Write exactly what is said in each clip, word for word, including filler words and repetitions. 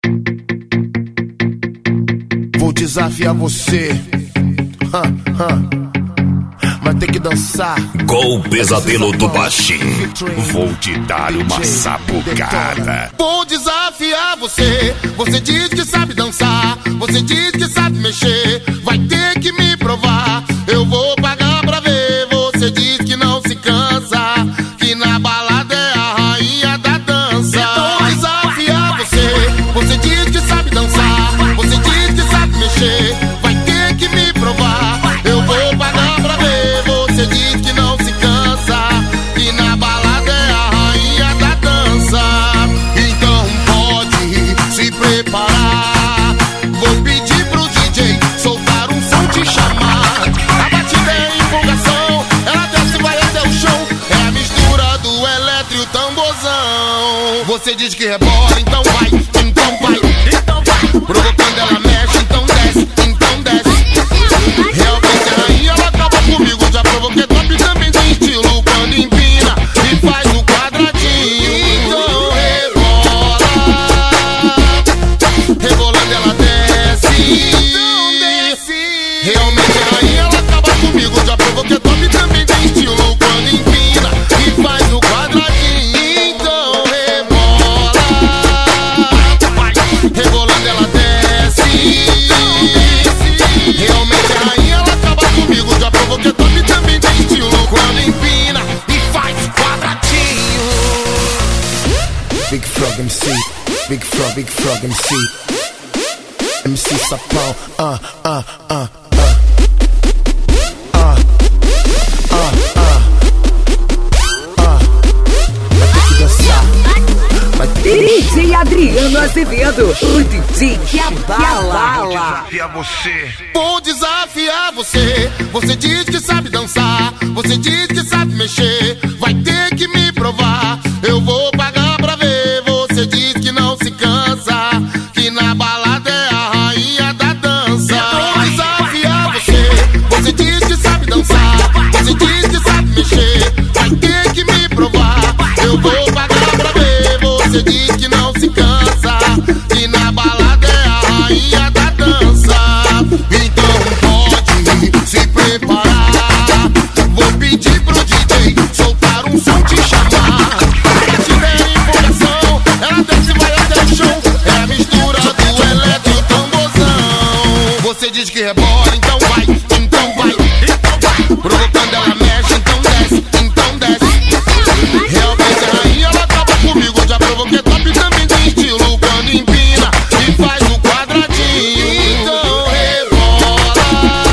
Vou desafiar você, ha, ha. Mas tem que dançar com o pesadelo do baixinho. Vou te dar uma sapucada. Vou desafiar você. Você diz que sabe dançar, você diz que sabe mexer. Vai ter que me provar, eu vou pagar pra ver. Você diz que não se cansa, que na balada é a rainha da dança. Vou desafiar você. Você diz que sabe dançar, você diz que sabe mexer. Vai ter que me provar, eu vou pagar pra ver. Você diz que não se cansa, que na balada é a rainha da dança. Então pode se preparar. Vou pedir pro D J soltar um som, te chamar. A batida é empolgação, ela desce e vai até o chão. É a mistura do eletro e o tamborzão. Você diz que rebola, então vai, então vai, então vai. Provocando ela mexe, então desce, então desce. Realmente a rainha, ela acaba comigo. Já provoquei top, também tem estilo quando empina e faz o quadradinho. Então rebola, rebolando ela desce, então desce. Realmente a rainha, ela acaba comigo. Já provoquei top, também tem estilo quando empina e faz o quadradinho. Então rebola, rebolando ela desce, então desce. Realmente a rainha, ela acaba comigo. Já provoquei top, também tem estilo quando empina e faz quadradinho. Big Frog M C, Big Frog, Big Frog M C, M C Sapão, ah, ah, ah, ah, ah, ah, ah, ah. Vai ter que dançar, vai ter que D J Adriano Azevedo, o D J que abala. desafiar você. Vou desafiar você. Você diz que sabe dançar, você diz que sabe mexer. Vai ter que me provar, eu vou pagar pra ver. Você diz que não se cansa, que na balada é a rainha da dança. Vou desafiar você. Você diz que sabe dançar, você diz que sabe mexer. Vai ter que me provar, eu vou pagar pra ver. Você diz que não se cansa, que na balada é a rainha da dança. Então pode se preparar. Vou pedir pro D J soltar um som, te chamar. Se der empolgação, ela desce e vai até o chão. É a mistura do eletro e o tamborzão. Você diz que rebola, então vai, então vai, então vai. Provocando ela mexe, então desce, então desce. Realmente a rainha, ela acaba comigo. Já provoquei top, também tem estilo quando empina e faz o quadradinho. Então rebola,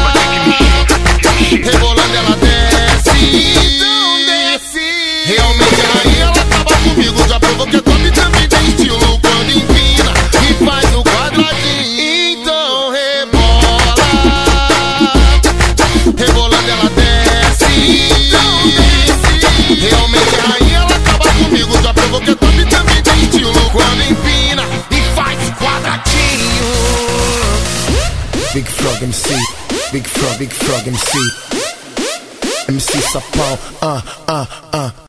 rebolando ela desce, então desce. Realmente a rainha, ela acaba comigo. Já provoquei top, também tem estilo quando empina e faz o quadradinho. Então rebola, rebolando ela desce, então desce. Realmente a rainha, ela acaba comigo. Já provoquei top, também tem estilo quando empina e faz quadradinho. Big Frog M C, Big Frog, Big Frog M C, M C Sapão, ah, ah, ah.